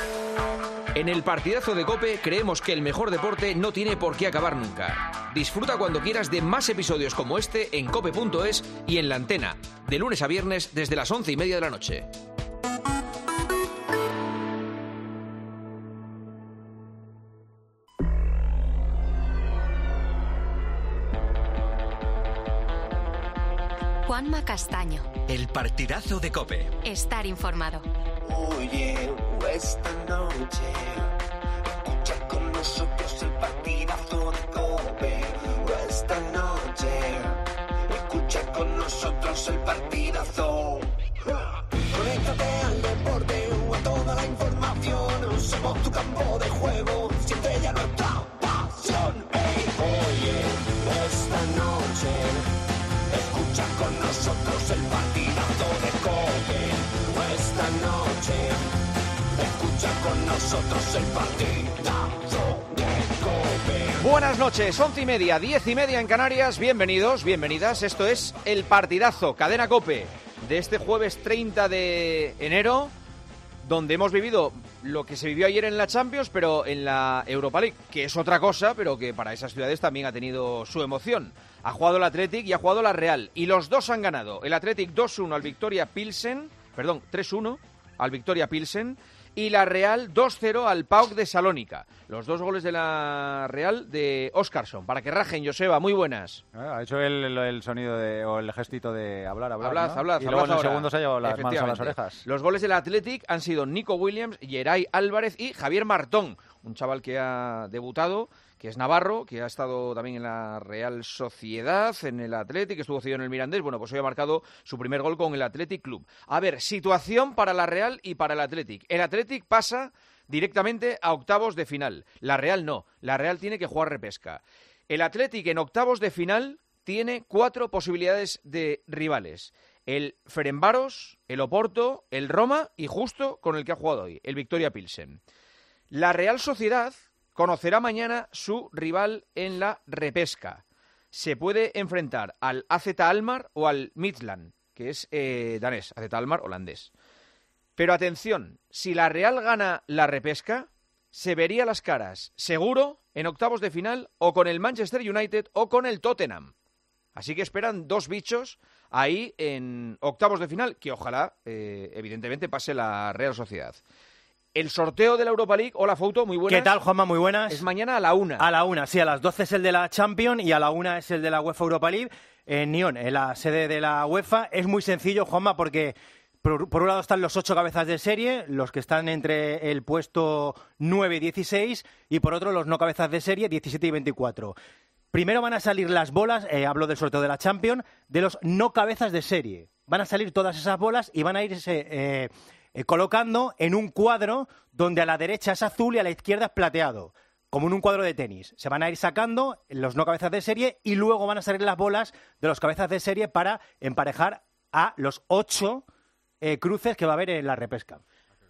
En el partidazo de COPE creemos que el mejor deporte no tiene por qué acabar nunca. Disfruta cuando quieras de más episodios como este en cope.es y en la antena, de lunes a viernes desde las 11:30 de la noche. Juanma Castaño. El partidazo de COPE. Estar informado. Oye, esta noche escucha con nosotros el partidazo de COPE. Esta noche escucha con nosotros el partidazo. Conéctate al deporte o a toda la información. Somos tu campo de juego, siente ya nuestra pasión. Hey, oye, esta noche escucha con nosotros el partidazo de COPE. Esta noche escucha con nosotros el partidazo de COPE. Buenas noches, 11:30, 10:30 en Canarias. Bienvenidos, bienvenidas. Esto es el partidazo, cadena COPE, de este jueves 30 de enero, donde hemos vivido lo que se vivió ayer en la Champions, pero en la Europa League, que es otra cosa, pero que para esas ciudades también ha tenido su emoción. Ha jugado el Athletic y ha jugado la Real, y los dos han ganado. El Athletic 2-1 al Victoria Pilsen, 3-1 al Victoria Pilsen, y la Real 2-0 al PAOK de Salónica. Los dos goles de la Real de Óscarson. Para que rajen, Joseba, muy buenas. Ha hecho el sonido o el gestito de hablar, ¿no? Hablad. Y luego en el ahora. segundo se ha llevado las manos a las orejas. Los goles del Athletic han sido Nico Williams, Yeray Álvarez y Javier Martón, un chaval que ha debutado, que es navarro, que ha estado también en la Real Sociedad, en el Athletic, que estuvo cedido en el Mirandés. Bueno, pues hoy ha marcado su primer gol con el Athletic Club. A ver, situación para la Real y para el Athletic. El Athletic pasa directamente a octavos de final. La Real no. La Real tiene que jugar repesca. El Athletic en octavos de final tiene 4 posibilidades de rivales. El Ferencváros, el Oporto, el Roma y justo con el que ha jugado hoy, el Victoria Pilsen. La Real Sociedad conocerá mañana su rival en la repesca. Se puede enfrentar al AZ Alkmaar o al Midtjylland, que es danés, AZ Alkmaar holandés. Pero atención, si la Real gana la repesca, se vería las caras, seguro, en octavos de final, o con el Manchester United o con el Tottenham. Así que esperan 2 bichos ahí en octavos de final, que ojalá, evidentemente, pase la Real Sociedad. El sorteo de la Europa League, hola Fouto, muy buenas. ¿Qué tal, Juanma? Muy buenas. Es mañana a la 1. A la 1, sí, a las 12 es el de la Champions y a la 1 es el de la UEFA Europa League en Nyon, en la sede de la UEFA. Es muy sencillo, Juanma, porque por un lado están los 8 cabezas de serie, los que están entre el puesto 9 y 16, y por otro los no cabezas de serie, 17 y 24. Primero van a salir las bolas, hablo del sorteo de la Champions, de los no cabezas de serie. Van a salir todas esas bolas y van a irse colocando en un cuadro donde a la derecha es azul y a la izquierda es plateado, como en un cuadro de tenis. Se van a ir sacando los no cabezas de serie y luego van a salir las bolas de los cabezas de serie para emparejar a los 8 cruces que va a haber en la repesca.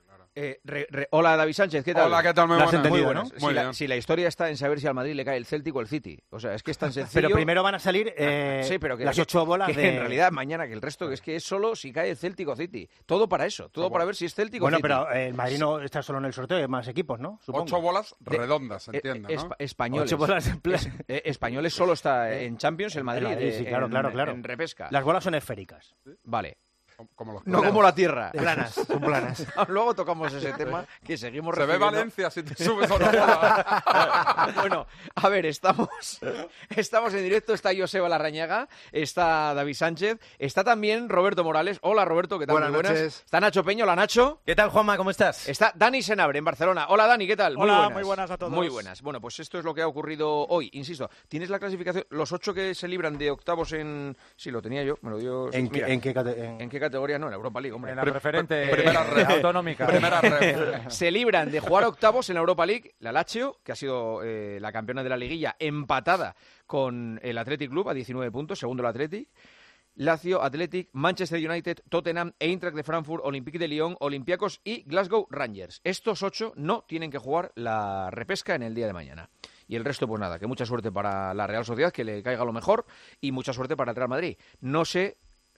Hola, David Sánchez, ¿qué tal? Hola, ¿qué tal? Muy buenas. Muy buenas. bueno. Muy bien. Si la historia está en saber si al Madrid le cae el Celtic o el City. O sea, es que es tan sencillo. Pero primero van a salir sí, pero las 8 bolas que de... en realidad mañana, que el resto es que es solo si cae el Celtic o City. Todo para eso, todo para ver si es Celtic o City. Bueno, pero el Madrid no está solo en el sorteo, hay más equipos, ¿no? Supongo. 8 bolas redondas, entiende, ¿no? Españoles. 8 bolas en plan... Españoles solo está en Champions, el Madrid, sí, claro. en repesca. Las bolas son esféricas. Vale. Como los No como la Tierra. Planas, son planas. Luego tocamos ese tema que seguimos Se ve recibiendo. Valencia si te subes a una bola. Bueno, a ver, estamos en directo, está Joseba Larrañaga, está David Sánchez, está también Roberto Morales. Hola Roberto, ¿qué tal? Buenas Muy noches. Está Nacho Peña, hola Nacho. ¿Qué tal, Juanma? ¿Cómo estás? Está Dani Senabre en Barcelona. Hola Dani, ¿qué tal? Hola, muy buenas a todos. Muy buenas. Bueno, pues esto es lo que ha ocurrido hoy. Insisto, ¿tienes la clasificación? Los 8 que se libran de octavos en... Sí, lo tenía yo, me lo dio... ¿En qué categoría? No, en la Europa League, hombre. En la preferente Primera red. autonómica. Primera red. Se libran de jugar octavos en la Europa League la Lazio, que ha sido la campeona de la liguilla, empatada con el Athletic Club a 19 puntos, segundo el Athletic. Lazio, Athletic, Manchester United, Tottenham, Eintracht de Frankfurt, Olympique de Lyon, Olympiacos y Glasgow Rangers. Estos 8 no tienen que jugar la repesca en el día de mañana. Y el resto, pues nada, que mucha suerte para la Real Sociedad, que le caiga lo mejor, y mucha suerte para el Real Madrid. No sé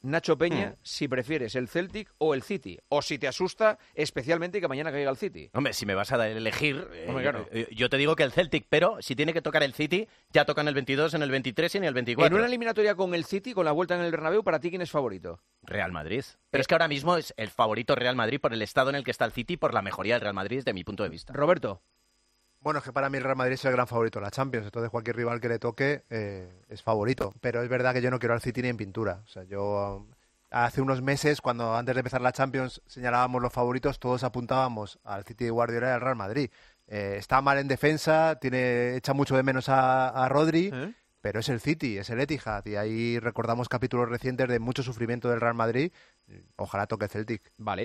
Nacho Peña, si prefieres el Celtic o el City, o si te asusta especialmente que mañana caiga el City. Hombre, si me vas a elegir, claro. Yo te digo que el Celtic, pero si tiene que tocar el City, ya toca en el 22, en el 23 y en el 24. En una eliminatoria con el City, con la vuelta en el Bernabéu, ¿para ti quién es favorito? Real Madrid. Pero es que ahora mismo es el favorito Real Madrid por el estado en el que está el City, por la mejoría del Real Madrid desde mi punto de vista. Roberto. Bueno, es que para mí el Real Madrid es el gran favorito de la Champions, entonces cualquier rival que le toque es favorito. Pero es verdad que yo no quiero al City ni en pintura. O sea, yo hace unos meses, cuando antes de empezar la Champions señalábamos los favoritos, todos apuntábamos al City de Guardiola y al Real Madrid. Está mal en defensa, echa mucho de menos a Rodri, pero es el City, es el Etihad, y ahí recordamos capítulos recientes de mucho sufrimiento del Real Madrid. Ojalá toque el Celtic. Vale.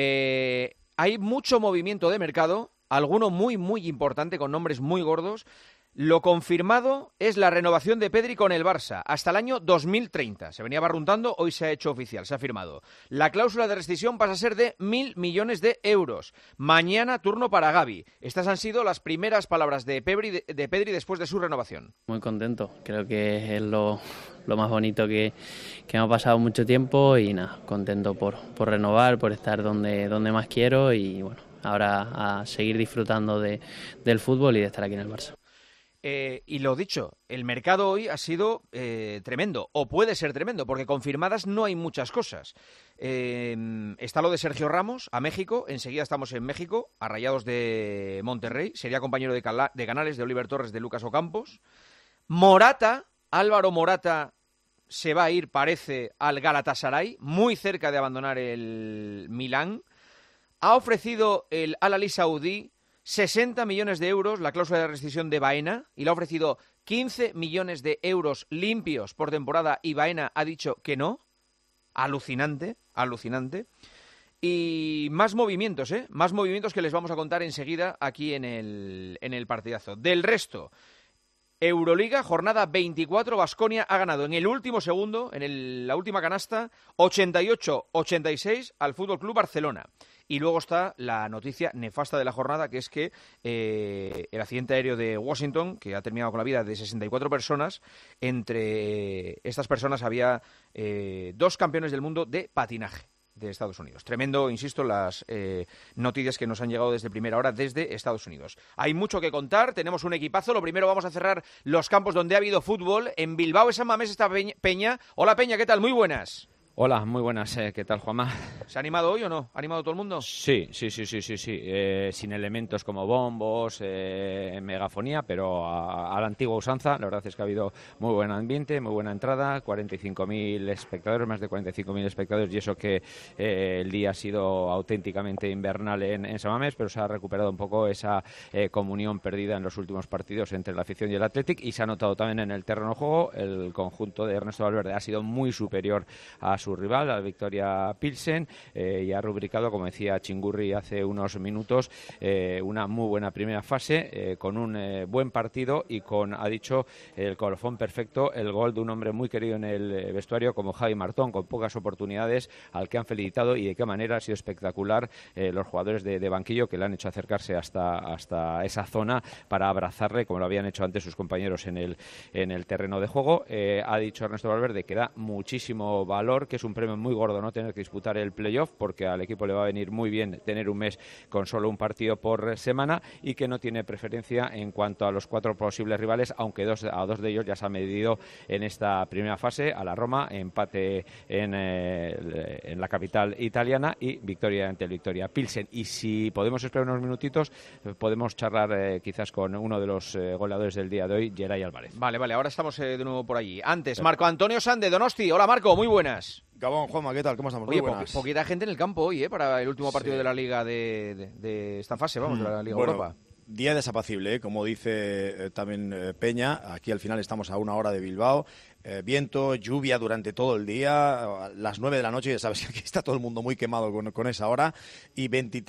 Hay mucho movimiento de mercado, alguno muy, muy importante, con nombres muy gordos. Lo confirmado es la renovación de Pedri con el Barça hasta el año 2030. Se venía barruntando, hoy se ha hecho oficial, se ha firmado. La cláusula de rescisión pasa a ser de 1.000 millones de euros. Mañana turno para Gavi. Estas han sido las primeras palabras de Pedri después de su renovación. Muy contento, creo que es lo más bonito que hemos pasado mucho tiempo y nada, contento por renovar, por estar donde más quiero y bueno, ahora a seguir disfrutando del fútbol y de estar aquí en el Barça. Y lo dicho, el mercado hoy ha sido tremendo, o puede ser tremendo, porque confirmadas no hay muchas cosas. Está lo de Sergio Ramos a México, enseguida estamos en México, a Rayados de Monterrey, sería compañero de Canales, de Oliver Torres, de Lucas Ocampos. Morata, Álvaro Morata, se va a ir, parece, al Galatasaray, muy cerca de abandonar el Milán. Ha ofrecido el Al-Ahly saudí 60 millones de euros, la cláusula de rescisión de Baena, y le ha ofrecido 15 millones de euros limpios por temporada, y Baena ha dicho que no. Alucinante, alucinante. Y más movimientos, más movimientos que les vamos a contar enseguida aquí en el partidazo. Del resto, Euroliga, jornada 24, Baskonia ha ganado en el último segundo, la última canasta, 88-86 al Fútbol Club Barcelona. Y luego está la noticia nefasta de la jornada, que es que el accidente aéreo de Washington, que ha terminado con la vida de 64 personas, entre estas personas había 2 campeones del mundo de patinaje de Estados Unidos. Tremendo, insisto, las noticias que nos han llegado desde primera hora desde Estados Unidos. Hay mucho que contar, tenemos un equipazo. Lo primero, vamos a cerrar los campos donde ha habido fútbol. En Bilbao, en San Mamés, está Peña. Hola, Peña, ¿qué tal? Muy buenas. Hola, muy buenas. ¿Qué tal, Juanma? ¿Se ha animado hoy o no? ¿Ha animado todo el mundo? Sí. Sin elementos como bombos, megafonía, pero a la antigua usanza. La verdad es que ha habido muy buen ambiente, muy buena entrada, 45.000 espectadores, más de 45.000 espectadores, y eso que el día ha sido auténticamente invernal en San Mamés, pero se ha recuperado un poco esa comunión perdida en los últimos partidos entre la afición y el Athletic, y se ha notado también en el terreno de juego. El conjunto de Ernesto Valverde ha sido muy superior a su rival, la Victoria Pilsen, y ha rubricado, como decía Chingurri hace unos minutos, una muy buena primera fase, con un buen partido y con, ha dicho, el colofón perfecto, el gol de un hombre muy querido en el vestuario como Javi Martón, con pocas oportunidades, al que han felicitado, y de qué manera ha sido espectacular los jugadores de banquillo, que le han hecho acercarse hasta esa zona para abrazarle, como lo habían hecho antes sus compañeros en el terreno de juego. Ha dicho Ernesto Valverde que da muchísimo valor, que es un premio muy gordo no tener que disputar el playoff, porque al equipo le va a venir muy bien tener un mes con solo un partido por semana, y que no tiene preferencia en cuanto a los 4 posibles rivales, aunque a dos de ellos ya se ha medido en esta primera fase: a la Roma, empate en la capital italiana, y victoria ante el Victoria Pilsen. Y si podemos esperar unos minutitos, podemos charlar quizás con uno de los goleadores del día de hoy, Geray Álvarez. Vale, ahora estamos de nuevo por allí. Antes, Marco Antonio San de Donosti. Hola, Marco, muy buenas. Gabón, Juanma, ¿qué tal? ¿Cómo estamos? Oye, poquita gente en el campo hoy, para el último partido de la Liga de esta fase, de la Liga Europa. Día desapacible, como dice también Peña. Aquí al final estamos a 1 hora de Bilbao. Viento, lluvia durante todo el día, a las 9 de la noche, ya sabes que aquí está todo el mundo muy quemado con esa hora, y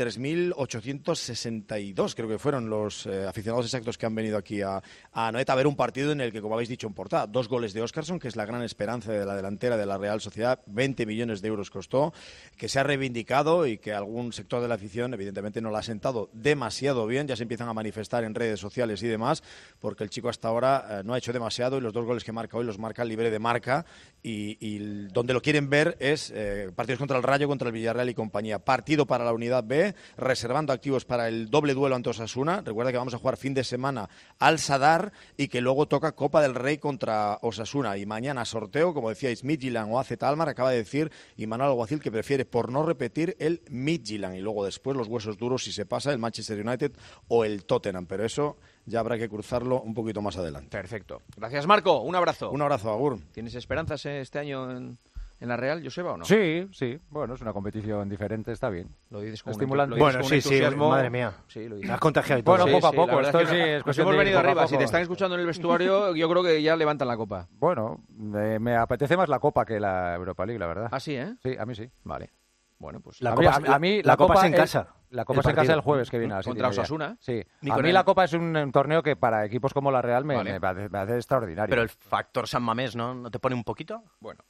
23.862 creo que fueron los aficionados exactos que han venido aquí a Anoeta a ver un partido en el que, como habéis dicho en portada, 2 goles de Óscarson, que es la gran esperanza de la delantera de la Real Sociedad, 20 millones de euros costó, que se ha reivindicado y que algún sector de la afición evidentemente no la ha sentado demasiado bien, ya se empiezan a manifestar en redes sociales y demás, porque el chico hasta ahora no ha hecho demasiado, y los 2 goles que marca hoy los marca saca libre de marca y donde lo quieren ver es partidos contra el Rayo, contra el Villarreal y compañía. Partido para la Unidad B, reservando activos para el doble duelo ante Osasuna. Recuerda que vamos a jugar fin de semana al Sadar y que luego toca Copa del Rey contra Osasuna. Y mañana sorteo, como decíais, Midtjylland o AZ Alkmaar. Acaba de decir Imanol Alguacil que prefiere, por no repetir, el Midtjylland. Y luego después los huesos duros, si se pasa, el Manchester United o el Tottenham. Pero eso ya habrá que cruzarlo un poquito más adelante. Perfecto. Gracias, Marco. Un abrazo. Un abrazo, Agur. ¿Tienes esperanzas este año en la Real, Joseba, o no? Sí. Bueno, es una competición diferente, está bien. Lo dices con estimulante. Bueno, sí, madre mía. Sí, lo has contagiado y todo. Bueno, poco a poco. Esto sí, es cuestión hemos de venido poco a arriba. poco. Si te están escuchando en el vestuario, yo creo que ya levantan la copa. Bueno, me apetece más la Copa que la Europa League, la verdad. ¿Ah, sí, eh? Sí, a mí sí. Vale. Bueno, pues la Copa es en casa. La Copa es en casa el jueves que viene. Contra Osasuna. Sí. A mí la Copa es un torneo que para equipos como la Real me parece extraordinario. Pero el factor San Mamés, ¿no te pone un poquito? Bueno.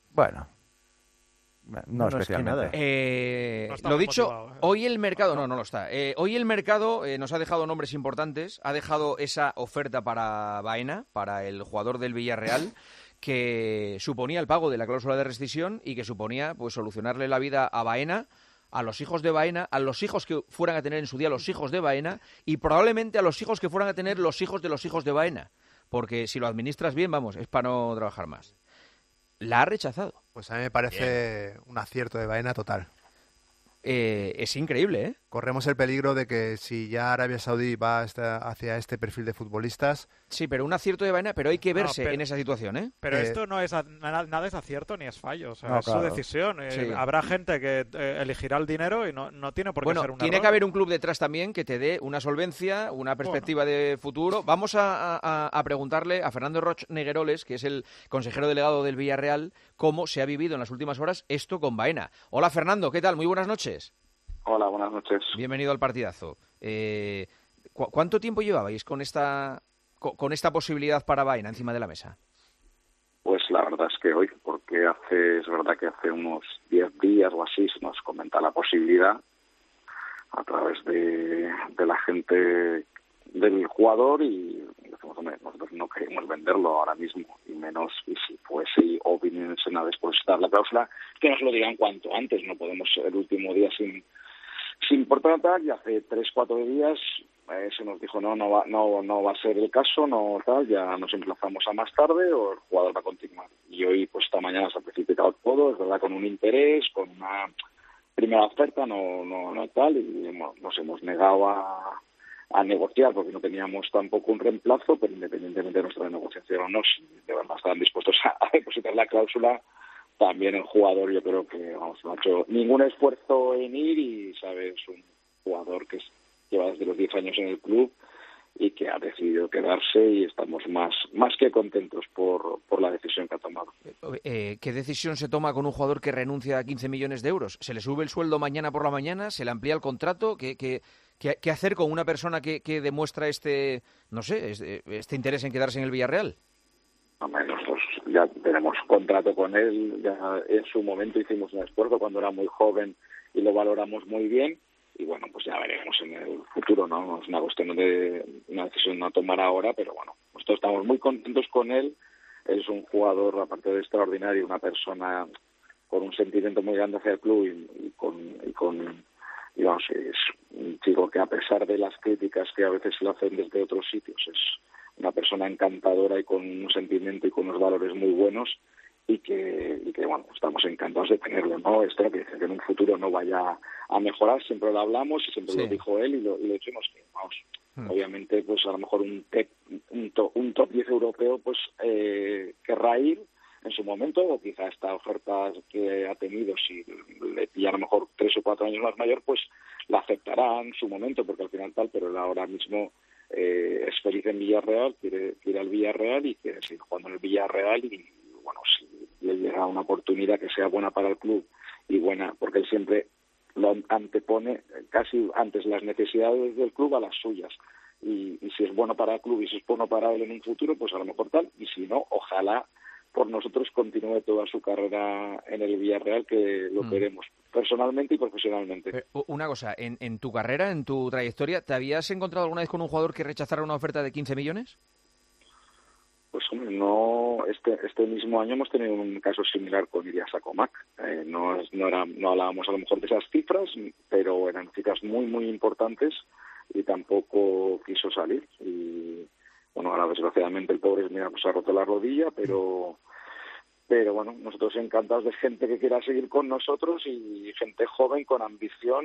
No especialmente. Lo dicho, hoy el mercado... No lo está. Hoy el mercado nos ha dejado nombres importantes. Ha dejado esa oferta para Baena, para el jugador del Villarreal, que suponía el pago de la cláusula de rescisión y que suponía pues solucionarle la vida a Baena, a los hijos de Baena, a los hijos que fueran a tener en su día los hijos de Baena y probablemente a los hijos que fueran a tener los hijos de Baena. Porque si lo administras bien, vamos, es para no trabajar más. La ha rechazado. Pues a mí me parece un acierto de Baena total. Es increíble, ¿eh? Corremos el peligro de que si ya Arabia Saudí va hacia este perfil de futbolistas... Sí, pero un acierto de Baena, pero hay que verse en esa situación, ¿eh? Pero esto no es nada es acierto ni es fallo, o sea, es claro. su decisión. Sí. Habrá gente que elegirá el dinero y no tiene por qué ser un tiene error. que haber un club detrás también que te dé una solvencia, una perspectiva de futuro. Vamos a preguntarle a Fernando Roch Negueroles, que es el consejero delegado del Villarreal, cómo se ha vivido en las últimas horas esto con Baena. Hola, Fernando, ¿qué tal? Muy buenas noches. Hola, buenas noches. Bienvenido al partidazo. ¿Cuánto tiempo llevabais con esta posibilidad para Baena encima de la mesa? Pues la verdad es que hoy, porque es verdad que hace unos 10 días o así se nos comenta la posibilidad a través de la gente del jugador y decimos, hombre, nosotros no queremos venderlo ahora mismo y menos, y si fuese o viniesen a depositar la cláusula, que nos lo digan cuanto antes, no podemos el último día sin portar, y hace 3-4 días se nos dijo no va a ser el caso, no tal, ya nos emplazamos a más tarde o el jugador va a continuar. Y hoy, pues esta mañana se ha precipitado todo, es verdad, con un interés, con una primera oferta, no tal, y nos hemos negado a negociar porque no teníamos tampoco un reemplazo, pero independientemente de nuestra negociación o no, si de verdad estaban dispuestos a depositar la cláusula, también el jugador yo creo que no ha hecho ningún esfuerzo en ir y sabe, es un jugador que lleva desde los 10 años en el club y que ha decidido quedarse y estamos más que contentos por la decisión que ha tomado. ¿Qué decisión se toma con un jugador que renuncia a 15 millones de euros? ¿Se le sube el sueldo mañana por la mañana? ¿Se le amplía el contrato? ¿Qué hacer con una persona que demuestra este interés en quedarse en el Villarreal? Nosotros ya tenemos contrato con él, ya en su momento hicimos un esfuerzo cuando era muy joven y lo valoramos muy bien y bueno, pues ya veremos en el futuro, ¿no? Es una cuestión de una decisión a tomar ahora, pero bueno, nosotros estamos muy contentos con él. Él es un jugador, aparte de extraordinario, una persona con un sentimiento muy grande hacia el club y vamos, es un chico que a pesar de las críticas que a veces se le hacen desde otros sitios, es una persona encantadora y con un sentimiento y con unos valores muy buenos y que bueno, estamos encantados de tenerlo, ¿no? Esto no quiere decir que en un futuro no vaya a mejorar, siempre lo hablamos y siempre lo dijo él y lo dijimos que, vamos, obviamente pues a lo mejor un top 10 europeo pues querrá ir en su momento, o quizá esta oferta que ha tenido, si le pilla a lo mejor 3 o 4 años más mayor, pues la aceptará en su momento, porque al final tal, pero él ahora mismo es feliz en Villarreal, quiere ir al Villarreal y quiere seguir jugando en el Villarreal y bueno, si le llega una oportunidad que sea buena para el club y buena, porque él siempre lo antepone casi antes las necesidades del club a las suyas. Y si es bueno para el club y si es bueno para él en un futuro, pues a lo mejor tal, y si no, ojalá por nosotros continúe toda su carrera en el Villarreal, que lo queremos personalmente y profesionalmente. Una cosa, en tu carrera, en tu trayectoria, ¿te habías encontrado alguna vez con un jugador que rechazara una oferta de 15 millones? Pues hombre, no, este mismo año hemos tenido un caso similar con Ilyas Akomak. No hablábamos a lo mejor de esas cifras, pero eran cifras muy, muy importantes y tampoco quiso salir. Y bueno, ahora desgraciadamente el pobre pues ha roto la rodilla, pero bueno, nosotros encantados de gente que quiera seguir con nosotros y gente joven con ambición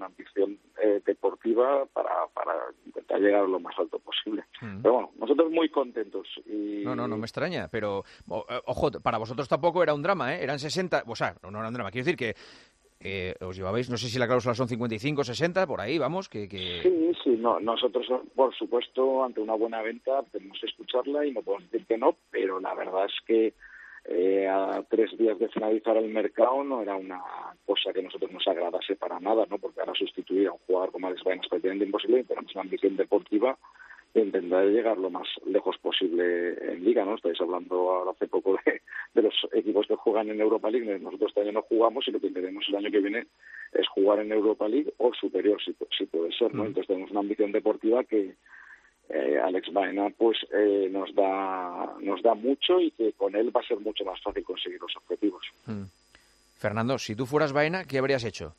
deportiva para intentar llegar lo más alto posible. Pero bueno, nosotros muy contentos. Y... No me extraña, pero ojo, para vosotros tampoco era un drama, ¿eh? Eran 60, o sea, no era un drama, quiero decir que os llevabais, no sé si la cláusula son 55, 60, por ahí, vamos, que... Sí, no, nosotros, por supuesto, ante una buena venta tenemos que escucharla y no podemos decir que no, pero la verdad es que a 3 días de finalizar el mercado no era una cosa que a nosotros nos agradase para nada, ¿no? Porque ahora sustituir a un jugador como Alex Baena es prácticamente imposible y tenemos una ambición deportiva de intentar llegar lo más lejos posible en Liga, ¿no? Estáis hablando ahora hace poco de los equipos que juegan en Europa League. Nosotros este año no jugamos y lo que queremos el año que viene es jugar en Europa League o superior, si puede ser, ¿no? Entonces tenemos una ambición deportiva que Alex Baena pues nos da mucho y que con él va a ser mucho más fácil conseguir los objetivos. Fernando, si tú fueras Baena, ¿qué habrías hecho?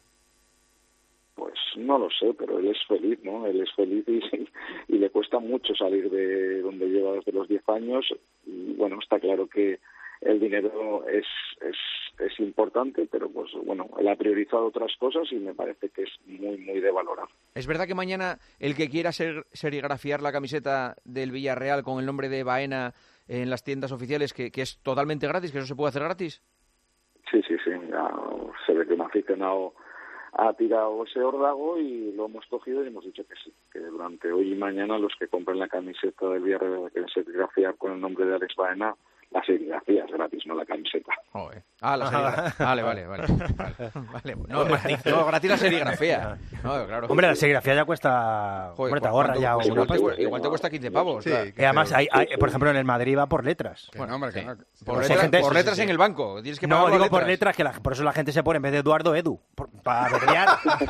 Pues no lo sé, pero él es feliz, ¿no? Él es feliz y le cuesta mucho salir de donde lleva desde los 10 años y bueno, está claro que el dinero es importante, pero pues bueno, él ha priorizado otras cosas y me parece que es muy, muy de valorar. ¿Es verdad que mañana el que quiera serigrafiar la camiseta del Villarreal con el nombre de Baena en las tiendas oficiales, que es totalmente gratis, que eso se puede hacer gratis? Sí, ya se ve que un aficionado ha tirado ese órdago y lo hemos cogido y hemos dicho que sí, que durante hoy y mañana los que compren la camiseta del Villarreal que quieren serigrafiar con el nombre de Alex Baena, la serigrafía es gratis, no la camiseta. La serigrafía. Vale. No, gratis la serigrafía. No, claro. Hombre, la serigrafía ya cuesta... Joder, te ahorra ya una pasta. Igual te cuesta 15 pavos. Sí, claro. Y además, por ejemplo, en el Madrid va por letras. Bueno, hombre, sí. Por letras en el banco. Tienes que no, digo por letras, que por eso la gente se pone, en vez de Eduardo, Edu. Para abreviar.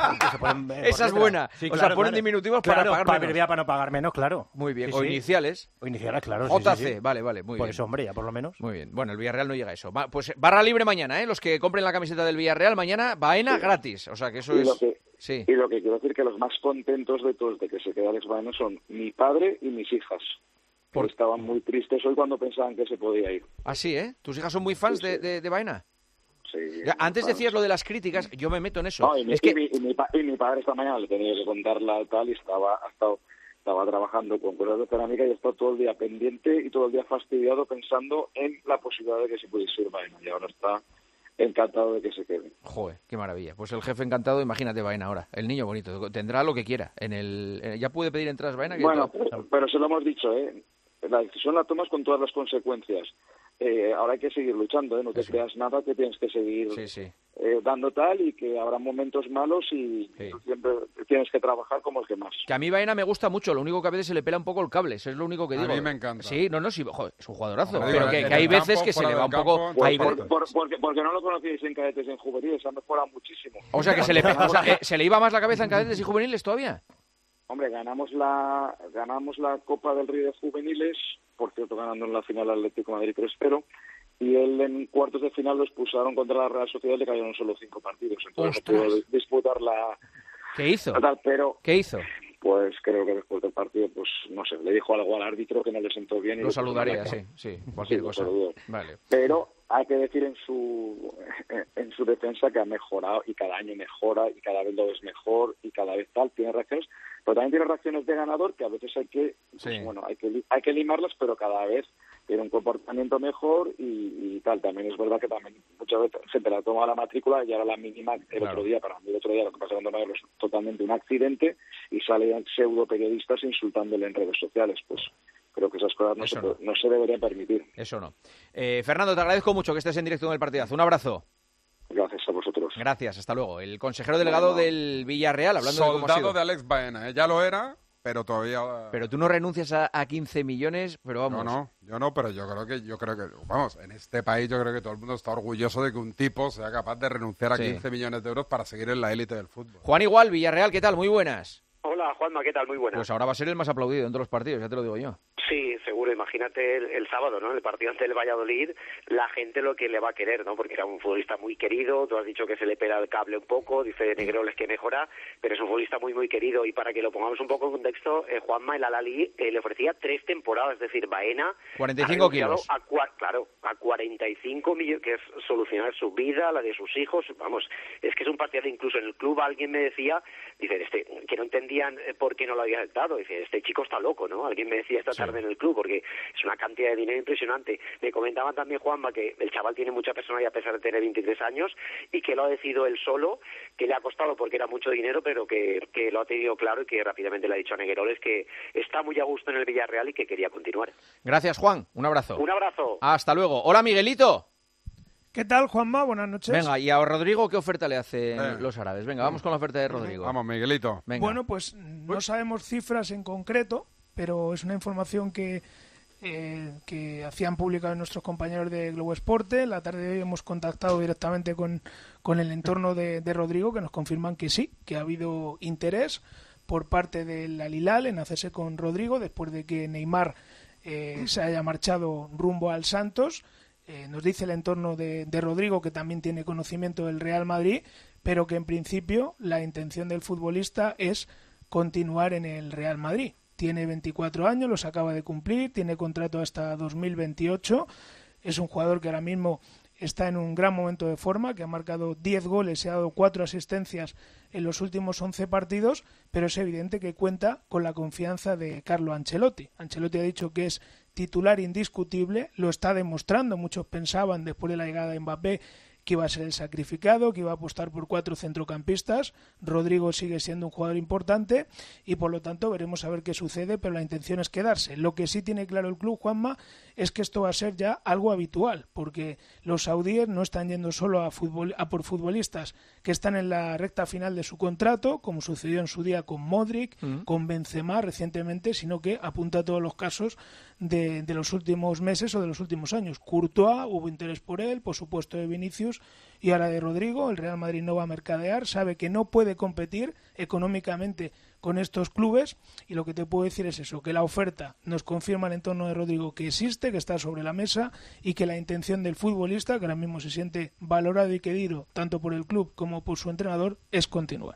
Esa es buena. Sí, claro, o sea, ponen diminutivos para pagar menos. Para para no pagar menos, claro. Muy bien. O iniciales. O iniciales, claro. JC, vale, muy bien. Por eso, hombre, ya por lo menos. Muy bien. Bueno, el Villarreal no llega a eso. Pues barra libre mañana, ¿eh? Los que compren la camiseta del Villarreal mañana, Baena gratis. O sea, que eso es... Y lo que quiero decir que los más contentos de todos de que se quede Alex Baena son mi padre y mis hijas. Que estaban muy tristes hoy cuando pensaban que se podía ir. Ah, sí, ¿eh? ¿Tus hijas son muy fans de Baena? Sí. Ya, antes decías lo de las críticas, yo me meto en eso. No, mi padre esta mañana le tenía que contarla tal y estaba trabajando con cosas de cerámica y está todo el día pendiente y todo el día fastidiado pensando en la posibilidad de que se pudiese ir Baena. Y ahora está encantado de que se quede. Joder, qué maravilla. Pues el jefe encantado, imagínate Baena ahora. El niño bonito, tendrá lo que quiera. Ya puede pedir entradas Baena. Bueno, pero se lo hemos dicho, ¿eh? La decisión la tomas con todas las consecuencias. Ahora hay que seguir luchando, ¿eh? No te creas nada, que tienes que seguir dando tal y que habrá momentos malos y siempre tienes que trabajar como el que más. Que a mí Baena me gusta mucho, lo único que a veces se le pela un poco el cable, eso es lo único que digo. A mí me encanta. Sí, sí, joder, es un jugadorazo, pero que hay veces que se le va un poco... Porque no lo conocíais en cadetes y en juveniles, ha mejorado muchísimo. O sea, que se le iba más la cabeza en cadetes y juveniles todavía. Hombre, ganamos la Copa del Rey de Juveniles, por cierto, ganando en la final al Atlético de Madrid 3-0, y él en cuartos de final lo expulsaron contra la Real Sociedad y le cayeron solo 5 partidos. Entonces no pudo disputar la... ¿Qué hizo? ¿Qué hizo? Pues creo que después del partido, pues no sé, le dijo algo al árbitro que no le sentó bien. Y lo saludaría, sí, cualquier cosa. Vale. Pero hay que decir en su defensa que ha mejorado y cada año mejora y cada vez lo ves mejor y cada vez tal, tiene reacciones, pero también tiene reacciones de ganador que a veces hay que limarlas, pero cada vez tiene un comportamiento mejor y tal. También es verdad que también muchas veces gente la toma a la matrícula y ahora la mínima otro día, para mí el otro día lo que pasa con Don Mario es totalmente un accidente y salen pseudo periodistas insultándole en redes sociales, pues creo que esas cosas no se deberían permitir. Eso no. Fernando, te agradezco mucho que estés en directo en el partidazo. Un abrazo. Gracias a vosotros. Gracias, hasta luego. El consejero delegado del Villarreal, hablando soldado de cómo ha sido. de Alex Baena, ya lo era, pero todavía... Pero tú no renuncias a 15 millones, pero vamos... Yo no, pero yo creo que, vamos, en este país yo creo que todo el mundo está orgulloso de que un tipo sea capaz de renunciar a 15 millones de euros para seguir en la élite del fútbol. Juan Igual, Villarreal, ¿qué tal? Muy buenas. Hola, Juanma, ¿qué tal? Muy buenas. Pues ahora va a ser el más aplaudido en todos los partidos, ya te lo digo yo. Sí, seguro. Imagínate el sábado, ¿no? El partido ante el Valladolid, la gente lo que le va a querer, ¿no? Porque era un futbolista muy querido, tú has dicho que se le pela el cable un poco, dice Negreoles que mejora, pero es un futbolista muy, muy querido. Y para que lo pongamos un poco en contexto, Juanma, el Al-Ahly le ofrecía 3 temporadas, es decir, Baena... 45 kilos. A 45 millones, que es solucionar su vida, la de sus hijos, vamos, es que es un partido, incluso en el club alguien me decía, dice, que no entendían por qué no lo había aceptado, dice, este chico está loco, ¿no? Alguien me decía esta tarde en el club, porque es una cantidad de dinero impresionante. Me comentaban también, Juanma, que el chaval tiene mucha personalidad a pesar de tener 23 años y que lo ha decidido él solo, que le ha costado porque era mucho dinero, pero que lo ha tenido claro y que rápidamente le ha dicho a Negreoles que está muy a gusto en el Villarreal y que quería continuar. Gracias, Juan. Un abrazo. Un abrazo. Hasta luego. Hola, Miguelito. ¿Qué tal, Juanma? Buenas noches. Venga, y a Rodrigo, ¿qué oferta le hacen los árabes? Venga, vamos con la oferta de Rodrigo. Vamos, Miguelito. Venga. Bueno, pues no sabemos cifras en concreto, pero es una información que hacían pública nuestros compañeros de Globo Esporte. La tarde de hoy hemos contactado directamente con el entorno de Rodrigo, que nos confirman que sí, que ha habido interés por parte del Al-Hilal en hacerse con Rodrigo después de que Neymar se haya marchado rumbo al Santos. Nos dice el entorno de Rodrigo que también tiene conocimiento del Real Madrid, pero que en principio la intención del futbolista es continuar en el Real Madrid. Tiene 24 años, los acaba de cumplir, tiene contrato hasta 2028. Es un jugador que ahora mismo está en un gran momento de forma, que ha marcado 10 goles y ha dado 4 asistencias en los últimos 11 partidos, pero es evidente que cuenta con la confianza de Carlo Ancelotti. Ancelotti ha dicho que es titular indiscutible, lo está demostrando. Muchos pensaban después de la llegada de Mbappé que iba a ser el sacrificado, que iba a apostar por 4 centrocampistas. Rodrigo sigue siendo un jugador importante y por lo tanto veremos a ver qué sucede, pero la intención es quedarse. Lo que sí tiene claro el club, Juanma, es que esto va a ser ya algo habitual, porque los saudíes no están yendo solo a por futbolistas que están en la recta final de su contrato, como sucedió en su día con Modric, con Benzema recientemente, sino que apunta a todos los casos de los últimos meses o de los últimos años. Courtois, hubo interés por él, por supuesto de Vinicius, y ahora de Rodrigo. El Real Madrid no va a mercadear, sabe que no puede competir económicamente con estos clubes, y lo que te puedo decir es eso, que la oferta nos confirma el entorno de Rodrigo que existe, que está sobre la mesa, y que la intención del futbolista, que ahora mismo se siente valorado y querido tanto por el club como por su entrenador, es continuar.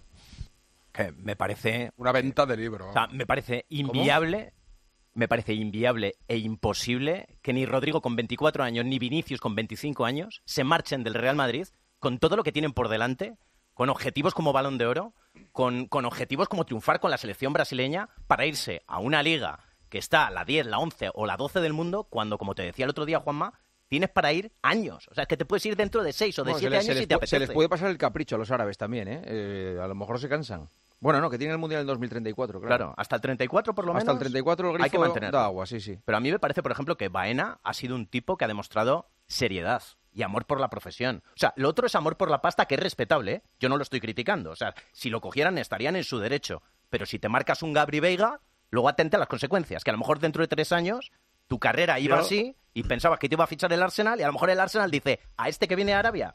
Me parece... Una venta de libro. O sea, me parece inviable... Me parece inviable e imposible que ni Rodrigo con 24 años ni Vinicius con 25 años se marchen del Real Madrid con todo lo que tienen por delante, con objetivos como Balón de Oro, con objetivos como triunfar con la selección brasileña, para irse a una liga que está a la 10, la 11 o la 12 del mundo, cuando, como te decía el otro día, Juanma, tienes para ir años. O sea, es que te puedes ir dentro de 6 o de 7 años si te apetece. Se les puede pasar el capricho a los árabes también, ¿eh? A lo mejor se cansan. Bueno, no, que tiene el Mundial en 2034, claro. Claro, hasta el 34 por lo menos. Hasta el 34 el grifo hay que mantenerlo. Da agua, sí, sí. Pero a mí me parece, por ejemplo, que Baena ha sido un tipo que ha demostrado seriedad y amor por la profesión. O sea, lo otro es amor por la pasta, que es respetable, ¿eh? Yo no lo estoy criticando. O sea, si lo cogieran estarían en su derecho. Pero si te marcas un Gabri Veiga, luego atente a las consecuencias, que a lo mejor dentro de 3 años tu carrera iba así y pensabas que te iba a fichar el Arsenal, y a lo mejor el Arsenal dice, a este que viene a Arabia...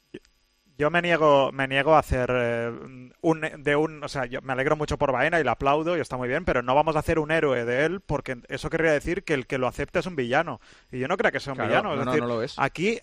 Yo me niego a hacer o sea, yo me alegro mucho por Baena y le aplaudo y está muy bien, pero no vamos a hacer un héroe de él, porque eso querría decir que el que lo acepte es un villano, y yo no creo que sea un villano. Es decir, no lo es. Aquí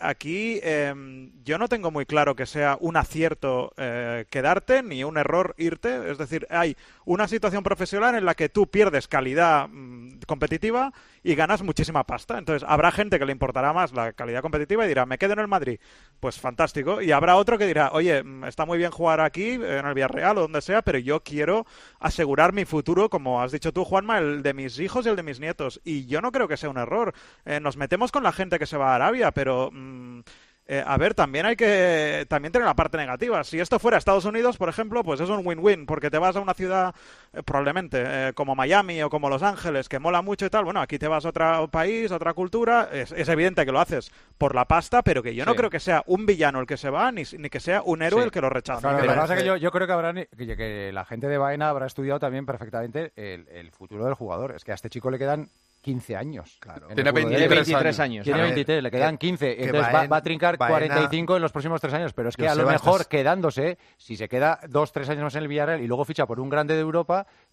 yo no tengo muy claro que sea un acierto quedarte ni un error irte. Es decir, hay una situación profesional en la que tú pierdes calidad competitiva y ganas muchísima pasta. Entonces habrá gente que le importará más la calidad competitiva y dirá, me quedo en el Madrid, pues fantástico, y habrá otro que dirá, oye, está muy bien jugar aquí en el Villarreal o donde sea, pero yo quiero asegurar mi futuro, como has dicho tú, Juanma, el de mis hijos y el de mis nietos. Y yo no creo que sea un error. Nos metemos con la gente que se va a Arabia, pero... a ver, también hay que tener la parte negativa. Si esto fuera Estados Unidos, por ejemplo, pues es un win-win, porque te vas a una ciudad probablemente como Miami o como Los Ángeles, que mola mucho y tal. Bueno, aquí te vas a otro país, a otra cultura. Es evidente que lo haces por la pasta, pero que yo no creo que sea un villano el que se va, ni que sea un héroe el que lo rechaza. Claro, lo que pasa es que yo creo que la gente de Baena habrá estudiado también perfectamente el futuro del jugador. Es que a este chico le quedan 15 años. Claro. Tiene 23 años. Tiene 23, le quedan 15. Entonces va a trincar 45 en los próximos 3 años. Pero es que a lo mejor quedándose, si se queda 2-3 años más en el Villarreal y luego ficha por un grande de Europa,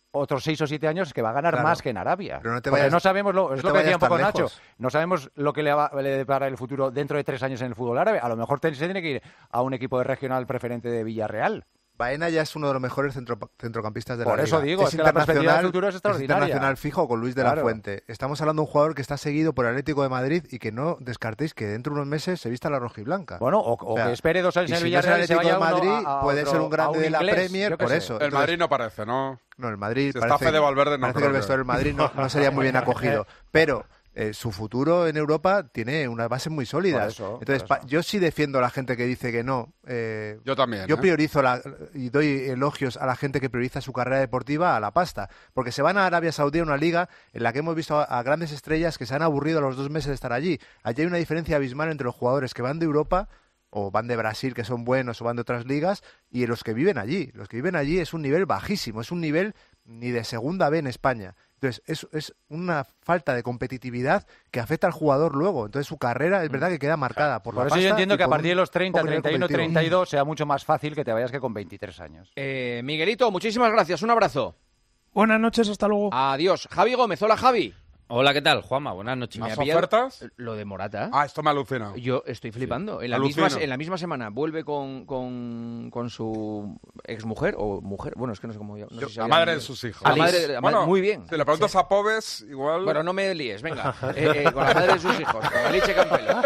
otros 6 o 7 años es que va a ganar más que en Arabia. Pero no te Porque vayas, no sabemos, es lo que decía un poco Nacho, lejos. no sabemos lo que le depara el futuro dentro de 3 años en el fútbol árabe. A lo mejor se tiene que ir a un equipo de regional preferente de Villarreal. Baena ya es uno de los mejores centrocampistas de la liga. Por eso digo, es que la perspectiva del futuro es extraordinaria. Internacional fijo con Luis de la Fuente. Estamos hablando de un jugador que está seguido por el Atlético de Madrid y que no descartéis que dentro de unos meses se vista la rojiblanca. Bueno, o que espere 2 años en el Villarreal y se Atlético vaya de Madrid, a puede otro, ser un grande de la inglés, Premier, por eso. El Madrid no parece, ¿no? No, el Madrid si parece, está Fede Valverde, no parece que creo el vestuario del Madrid no sería muy bien acogido. Pero su futuro en Europa tiene unas bases muy sólidas. Entonces, yo sí defiendo a la gente que dice que no. Yo también. Yo priorizo y doy elogios a la gente que prioriza su carrera deportiva a la pasta. Porque se van a Arabia Saudí, a una liga en la que hemos visto a grandes estrellas que se han aburrido a los 2 meses de estar allí. Allí hay una diferencia abismal entre los jugadores que van de Europa o van de Brasil, que son buenos, o van de otras ligas, y los que viven allí. Los que viven allí es un nivel bajísimo, es un nivel ni de segunda B en España. Entonces, es una falta de competitividad que afecta al jugador luego. Entonces, su carrera es verdad que queda marcada por la eso pasta. yo entiendo y que a por partir de los 30, poco nivel 31, competitivo. 32 sea mucho más fácil que te vayas que con 23 años. Miguelito, muchísimas gracias. Un abrazo. Buenas noches, hasta luego. Adiós. Javi Gómez, hola Javi. Hola, ¿qué tal, Juanma? Buenas noches. ¿Me ¿Más ha pillado ofertas? lo de Morata? Ah, esto me ha alucinado. Yo estoy flipando. En la misma semana vuelve con su exmujer o mujer. Bueno, es que no sé cómo. No sé si la había- madre de sus hijos. La madre, Bueno, muy bien. Si le preguntas a Pobes, igual. Bueno, no me líes, venga. Con la madre de sus hijos, con Alice Campelo.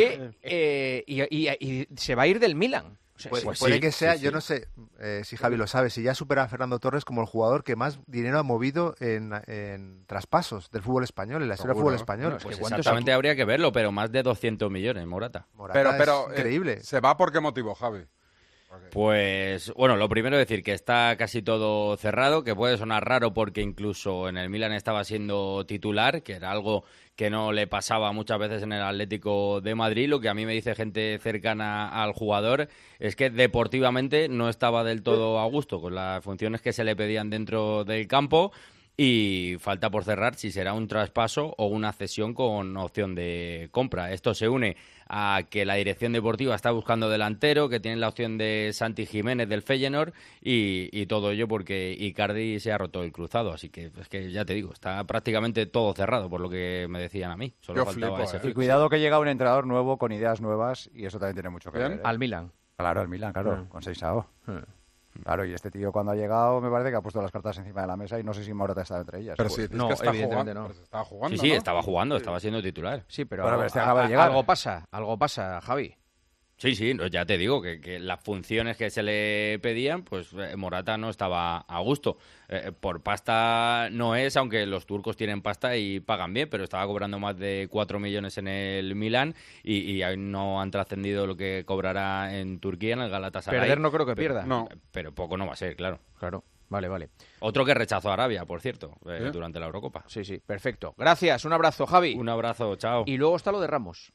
Y se va a ir del Milan. O sea, Puede que sea, yo no sé si Javi lo sabe, si ya supera a Fernando Torres como el jugador que más dinero ha movido en traspasos del fútbol español, en la historia del fútbol español. Pues exactamente habría que verlo, pero más de 200 millones, Morata. Pero increíble. ¿Se va por qué motivo, Javi? Pues, bueno, lo primero es decir que está casi todo cerrado, que puede sonar raro porque incluso en el Milan estaba siendo titular, que era algo que no le pasaba muchas veces en el Atlético de Madrid. Lo que a mí me dice gente cercana al jugador es que deportivamente no estaba del todo a gusto con las funciones que se le pedían dentro del campo. Y falta por cerrar si será un traspaso o una cesión con opción de compra. Esto se une a que la dirección deportiva está buscando delantero, que tienen la opción de Santi Jiménez del Feyenoord y todo ello porque Icardi se ha roto el cruzado. Así que es que ya te digo, está prácticamente todo cerrado por lo que me decían a mí. Solo faltaba ese Y fix. cuidado que llega un entrenador nuevo con ideas nuevas y eso también tiene mucho que Bien. ver. Al Milan. Claro, al Milan, claro, con Seisao. Claro, y este tío cuando ha llegado me parece que ha puesto las cartas encima de la mesa y no sé si Morata está entre ellas. Pero sí, es No, que está evidentemente jugando, no. pero se estaba jugando, Sí, ¿no? estaba jugando, estaba siendo titular. Sí, pero Bueno, pero este acaba de llegar. algo pasa, Javi. Sí, no, ya te digo que las funciones que se le pedían, pues Morata no estaba a gusto. Por pasta no es, aunque los turcos tienen pasta y pagan bien, pero estaba cobrando más de 4 millones en el Milán y ahí no han trascendido lo que cobrará en Turquía, en el Galatasaray. Perder no creo que pierda. Pero poco no va a ser, claro. Claro, vale. Otro que rechazó a Arabia, por cierto, ¿Sí? durante la Eurocopa. Sí, perfecto. Gracias, un abrazo, Javi. Un abrazo, chao. Y luego está lo de Ramos.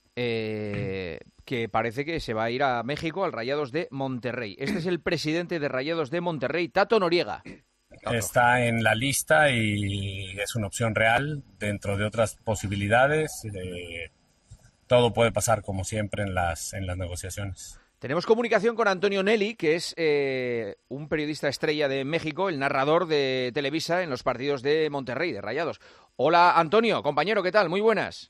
Que parece que se va a ir a México, al Rayados de Monterrey. Este es el presidente de Rayados de Monterrey, Tato Noriega. Está en la lista y es una opción real dentro de otras posibilidades. Todo puede pasar como siempre en las negociaciones. Tenemos comunicación con Antonio Nelly, que es un periodista estrella de México, el narrador de Televisa en los partidos de Monterrey, de Rayados. Hola, Antonio, compañero, ¿qué tal? Muy buenas.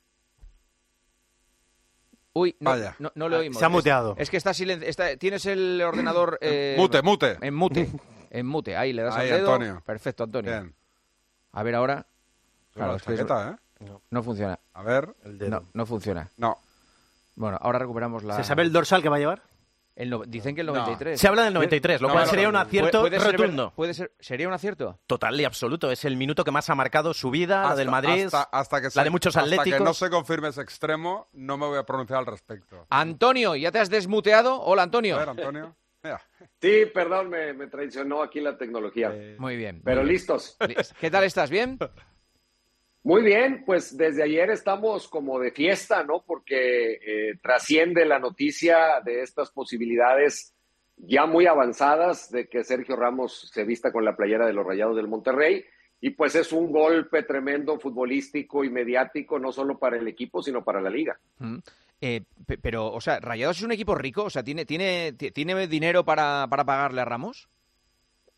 Uy, no le oímos. Se ha muteado. Es que está silencio. Tienes el ordenador... Mute. En mute. Ahí le das Ahí, al dedo. Antonio. Perfecto, Antonio. Bien. A ver ahora. Claro, chaqueta, No funciona. A ver. No funciona. No. Bueno, ahora recuperamos la... ¿Se sabe el dorsal que va a llevar? Dicen que el 93. Se habla del 93, lo cual sería un acierto rotundo. ¿Sería un acierto? Total y absoluto. Es el minuto que más ha marcado su vida, la del Madrid, hasta que la de muchos atléticos. Hasta que no se confirme ese extremo, no me voy a pronunciar al respecto. Antonio, ¿ya te has desmuteado? Hola, Antonio. A ver, Antonio. Mira. Sí, perdón, me traicionó aquí la tecnología. Muy bien. Pero listos. ¿Qué tal estás? ¿Bien? Muy bien, pues desde ayer estamos como de fiesta, ¿no? Porque trasciende la noticia de estas posibilidades ya muy avanzadas de que Sergio Ramos se vista con la playera de los Rayados del Monterrey. Y pues es un golpe tremendo futbolístico y mediático, no solo para el equipo, sino para la liga. Pero, o sea, ¿Rayados es un equipo rico? O sea, ¿tiene dinero para pagarle a Ramos?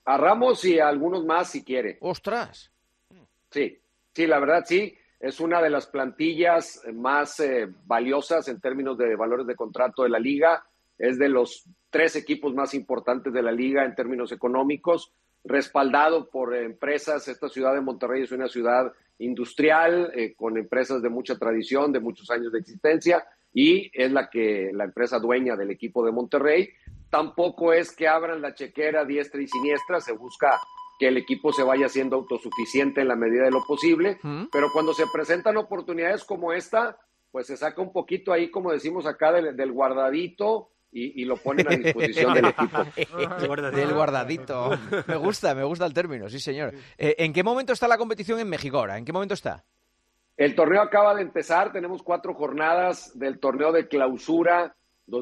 A Ramos y a algunos más si quiere. ¡Ostras! Sí, la verdad sí. Es una de las plantillas más valiosas en términos de valores de contrato de la liga. Es de los 3 equipos más importantes de la liga en términos económicos, respaldado por empresas. Esta ciudad de Monterrey es una ciudad industrial, con empresas de mucha tradición, de muchos años de existencia, y es la empresa dueña del equipo de Monterrey. Tampoco es que abran la chequera diestra y siniestra, se busca que el equipo se vaya siendo autosuficiente en la medida de lo posible, pero cuando se presentan oportunidades como esta, pues se saca un poquito ahí, como decimos acá, del guardadito y lo ponen a disposición del equipo. Del guardadito. Me gusta el término, sí señor. ¿En qué momento está la competición en México ahora? ¿En qué momento está? El torneo acaba de empezar, tenemos 4 jornadas del torneo de clausura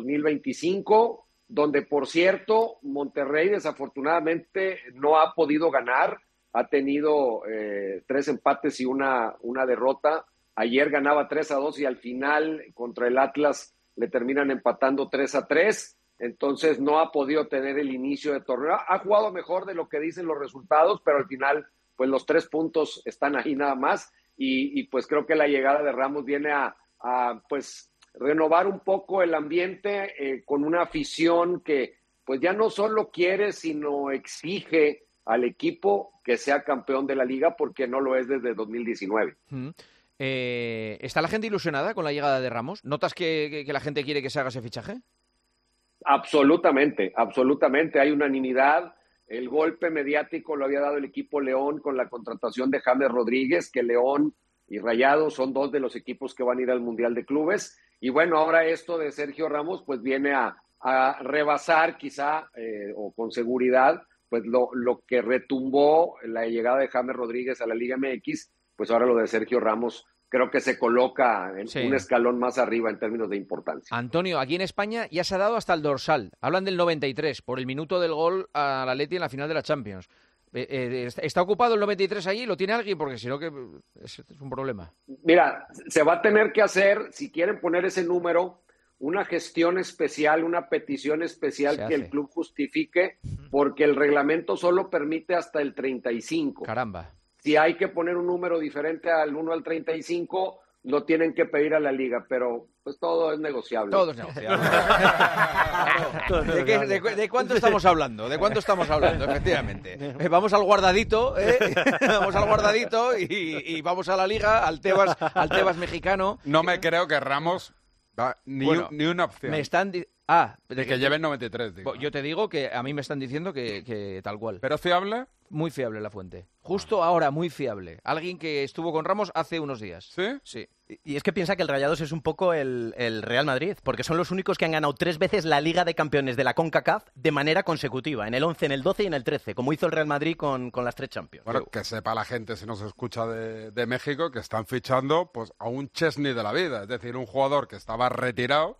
2025, donde, por cierto, Monterrey desafortunadamente no ha podido ganar, ha tenido 3 empates y una derrota. Ayer ganaba 3-2 y al final contra el Atlas le terminan empatando 3-3, entonces no ha podido tener el inicio de torneo. Ha jugado mejor de lo que dicen los resultados, pero al final pues los 3 puntos están ahí nada más y pues creo que la llegada de Ramos viene a pues renovar un poco el ambiente con una afición que pues ya no solo quiere, sino exige al equipo que sea campeón de la liga, porque no lo es desde 2019. ¿Está la gente ilusionada con la llegada de Ramos? ¿Notas que la gente quiere que se haga ese fichaje? Absolutamente. Hay unanimidad. El golpe mediático lo había dado el equipo León con la contratación de James Rodríguez, que León y Rayados son 2 de los equipos que van a ir al Mundial de Clubes. Y bueno, ahora esto de Sergio Ramos pues viene a rebasar quizá o con seguridad pues lo que retumbó la llegada de James Rodríguez a la Liga MX, pues ahora lo de Sergio Ramos creo que se coloca en un escalón más arriba en términos de importancia. Antonio, aquí en España ya se ha dado hasta el dorsal. Hablan del 93 por el minuto del gol al Atleti en la final de la Champions. ¿Está ocupado el 93 allí? ¿Lo tiene alguien? Porque si no, que es un problema. Mira, se va a tener que hacer, si quieren poner ese número, una gestión especial, una petición especial que el club justifique, porque el reglamento solo permite hasta el 35. Caramba. Si hay que poner un número diferente al 1 al 35, lo tienen que pedir a la liga, pero pues todo es negociable. Todo es negociable. ¿De cuánto estamos hablando? ¿De cuánto estamos hablando? Efectivamente. Vamos al guardadito, vamos al guardadito y vamos a la liga, al Tebas mexicano. No me creo que Ramos ni una opción. Me están de que lleven 93, digo. Yo te digo que a mí me están diciendo que tal cual. ¿Pero fiable? Muy fiable la fuente. Justo ahora, muy fiable. Alguien que estuvo con Ramos hace unos días. ¿Sí? Sí. Y es que piensa que el Rayados es un poco el Real Madrid, porque son los únicos que han ganado 3 veces la Liga de Campeones de la CONCACAF de manera consecutiva, en el 11, en el 12 y en el 13, como hizo el Real Madrid con las 3 Champions. Bueno, que sepa la gente, si nos escucha de México, que están fichando pues a un Chesney de la vida, es decir, un jugador que estaba retirado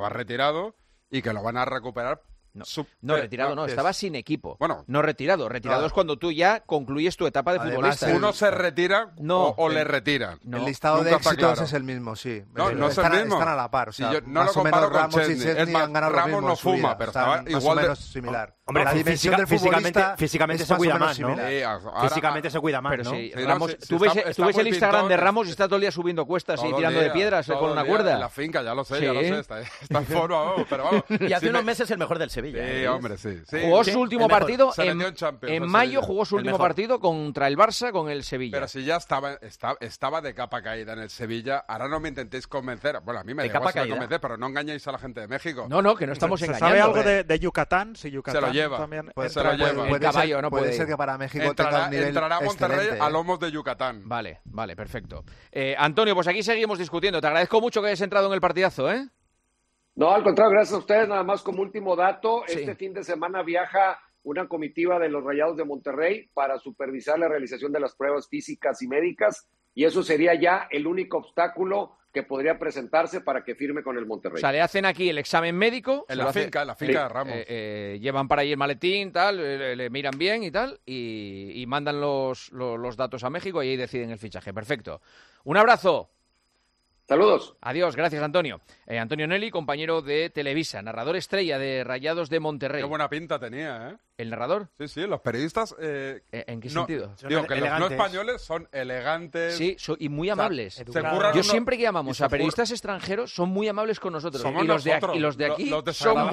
y que lo van a recuperar. Estaba sin equipo. Bueno, no retirado. Retirado es cuando tú ya concluyes tu etapa de futbolista. Uno se retira o le retiran. El listado de éxitos es el mismo, sí. No es el mismo. Están a la par. O sea, yo no lo comparo con Chesney. Es más, Ramos no fuma, pero estaba igual más o menos similar. Hombre, la dimensión del futbolista físicamente se cuida más, ¿no? Físicamente se cuida más, pero ¿no? sí, Ramos, tú ves el Instagram de Ramos y está todo el día subiendo cuestas y tirando de piedras con una cuerda. En la finca, ya lo sé. Está en forma, pero vamos. Y hace unos meses el mejor del Sevilla. Sí, hombre, sí. Jugó su último partido en mayo, jugó su último partido contra el Barça con el Sevilla. Pero si ya estaba de capa caída en el Sevilla, ahora no me intentéis convencer. Bueno, a mí me da igual si me convencéis, pero no engañéis a la gente de México. No, que no estamos engañando. ¿Sabe algo de Yucatán? Si Yucatán se lo lleva. También se lo lleva. El caballo no puede ser que para México tenga un nivel entrará Monterrey excelente, a lomos de Yucatán. Vale, perfecto. Antonio, pues aquí seguimos discutiendo. Te agradezco mucho que hayas entrado en el partidazo, ¿eh? No, al contrario, gracias a ustedes. Nada más como último dato, este fin de semana viaja una comitiva de los Rayados de Monterrey para supervisar la realización de las pruebas físicas y médicas, y eso sería ya el único obstáculo que podría presentarse para que firme con el Monterrey. O sea, le hacen aquí el examen médico. En la finca de Ramos. Llevan para ahí el maletín, tal, le miran bien y tal, y mandan los datos a México y ahí deciden el fichaje. Perfecto. Un abrazo. Saludos. Adiós, gracias Antonio. Antonio Nelly, compañero de Televisa, narrador estrella de Rayados de Monterrey. Qué buena pinta tenía, ¿eh? ¿El narrador? Sí, los periodistas... ¿En qué sentido? Digo, que los no españoles son elegantes... Sí, y muy amables. Yo siempre que llamamos a periodistas extranjeros son muy amables con nosotros. Y los de aquí son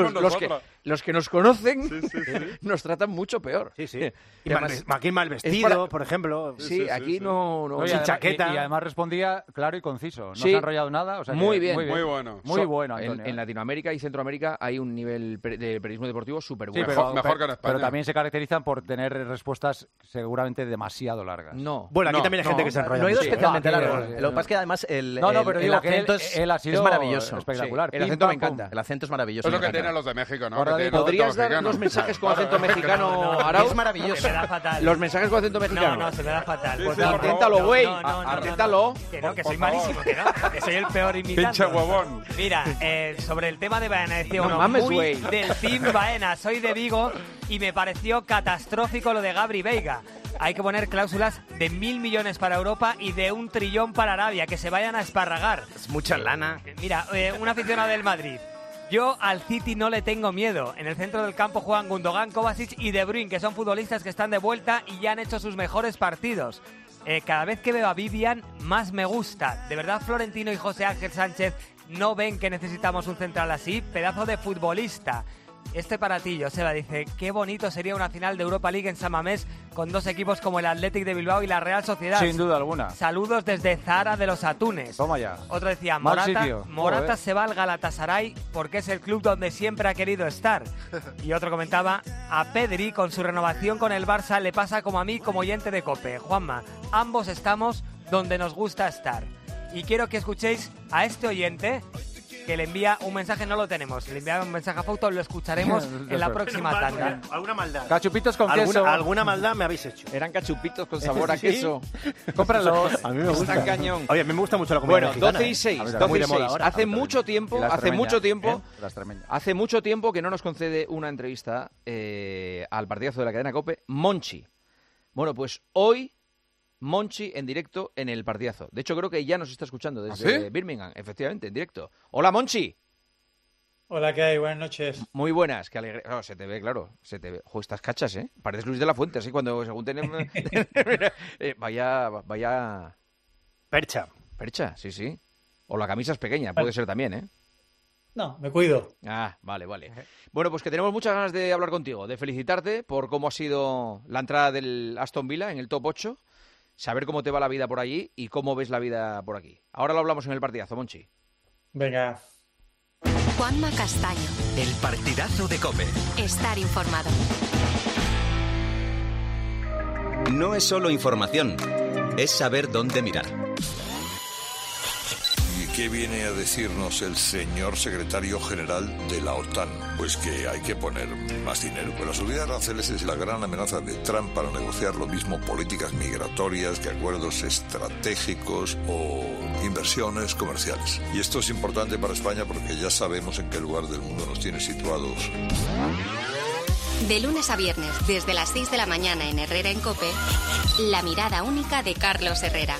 los que nos conocen nos tratan mucho peor. Sí. Y aquí mal vestido, por ejemplo. Sí, aquí no sin chaqueta. Y además respondía claro y conciso. No se ha enrollado nada. O sea, muy bien. Muy bueno. Muy bueno, Antonio. En Latinoamérica y Centroamérica hay un nivel de periodismo deportivo súper bueno. Mejor que en España. Pero también se caracterizan por tener respuestas seguramente demasiado largas. No. Bueno, aquí también hay gente que se enrolla. No ha ido especialmente largo. Lo que pasa es que además el acento es maravilloso. Espectacular. El acento me encanta. El acento es maravilloso. Es lo que tienen los de México, ¿no? ¿Podrías dar los mensajes con acento mexicano, Arau? Es maravilloso. Se me da fatal. Los mensajes con acento mexicano. No, se me da fatal. Pues inténtalo, güey. Inténtalo. Que soy malísimo, que soy el peor imitando. Pinche huevón. Mira, sobre el tema de Baena decía No uno, mames, muy güey. del Team Baena. Soy de Vigo y me pareció catastrófico lo de Gabri Veiga. Hay que poner cláusulas de 1.000 millones para Europa y de 1 trillón para Arabia, que se vayan a esparragar. Es mucha lana. Mira, un aficionado del Madrid. Yo al City no le tengo miedo. En el centro del campo juegan Gundogan, Kovacic y De Bruyne, que son futbolistas que están de vuelta y ya han hecho sus mejores partidos. Cada vez que veo a Vivian, más me gusta. De verdad, Florentino y José Ángel Sánchez no ven que necesitamos un central así. Pedazo de futbolista. Este para ti, Joseba, dice, qué bonito sería una final de Europa League en San Mamés con dos equipos como el Athletic de Bilbao y la Real Sociedad. Sin duda alguna. Saludos desde Zara de los Atunes. Toma ya. Otro decía, Mal sitio. Morata se va al Galatasaray porque es el club donde siempre ha querido estar. Y otro comentaba, a Pedri con su renovación con el Barça le pasa como a mí como oyente de COPE. Juanma, ambos estamos donde nos gusta estar. Y quiero que escuchéis a este oyente que le envía un mensaje, no lo tenemos, le envía un mensaje a Fausto, lo escucharemos en la próxima tanda. ¿Alguna maldad? Cachupitos con queso. ¿Alguna maldad me habéis hecho? Eran cachupitos con sabor a queso. Cómpralos. A mí me gusta. Están cañón. Oye, a mí me gusta mucho la comida mexicana. 12 y 6. Hace mucho tiempo que no nos concede una entrevista al partidazo de la cadena COPE, Monchi. Bueno, pues hoy Monchi en directo en el partidazo. De hecho, creo que ya nos está escuchando desde Birmingham, efectivamente, en directo. Hola, Monchi. Hola, ¿qué hay? Buenas noches. Muy buenas, qué alegría. Claro, se te ve, claro. Se te ve. Joder, estás cachas, ¿eh? Pareces Luis de la Fuente, así cuando según tenemos... vaya... Percha, sí. O la camisa es pequeña, puede ser también, ¿eh? No, me cuido. Ah, vale. Bueno, pues que tenemos muchas ganas de hablar contigo, de felicitarte por cómo ha sido la entrada del Aston Villa en el top 8, saber cómo te va la vida por allí y cómo ves la vida por aquí. Ahora lo hablamos en el partidazo, Monchi. Venga. Juanma Castaño. El partidazo de COPE. Estar informado. No es solo información, es saber dónde mirar. ¿Qué viene a decirnos el señor secretario general de la OTAN? Pues que hay que poner más dinero. Pero la subida de aranceles es la gran amenaza de Trump para negociar lo mismo políticas migratorias que acuerdos estratégicos o inversiones comerciales. Y esto es importante para España porque ya sabemos en qué lugar del mundo nos tiene situados. De lunes a viernes, desde las 6 de la mañana en Herrera en COPE, la mirada única de Carlos Herrera.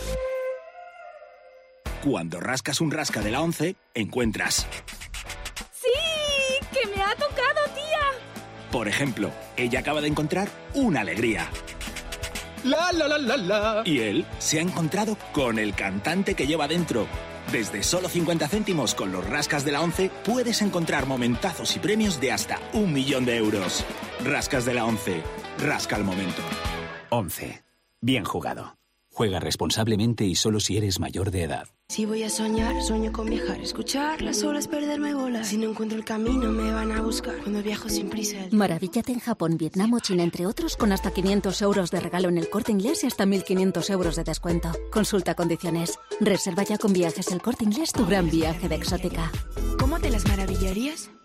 Cuando rascas un rasca de la 11, encuentras... ¡Sí! ¡Que me ha tocado, tía! Por ejemplo, ella acaba de encontrar una alegría. ¡La, la, la, la, la! Y él se ha encontrado con el cantante que lleva dentro. Desde solo 50 céntimos con los rascas de la 11 puedes encontrar momentazos y premios de hasta 1 millón de euros. Rascas de la 11. Rasca el momento. 11. Bien jugado. Juega responsablemente y solo si eres mayor de edad. Si voy a soñar, sueño con viajar. Escuchar las olas, perderme bolas. Si no encuentro el camino, me van a buscar. Cuando viajo sin prisa. Maravíllate en Japón, Vietnam o China, entre otros, con hasta 500 euros de regalo en el Corte Inglés y hasta 1.500 euros de descuento. Consulta condiciones. Reserva ya con Viajes El Corte Inglés tu gran viaje de exótica. ¿Cómo te las maravillarías?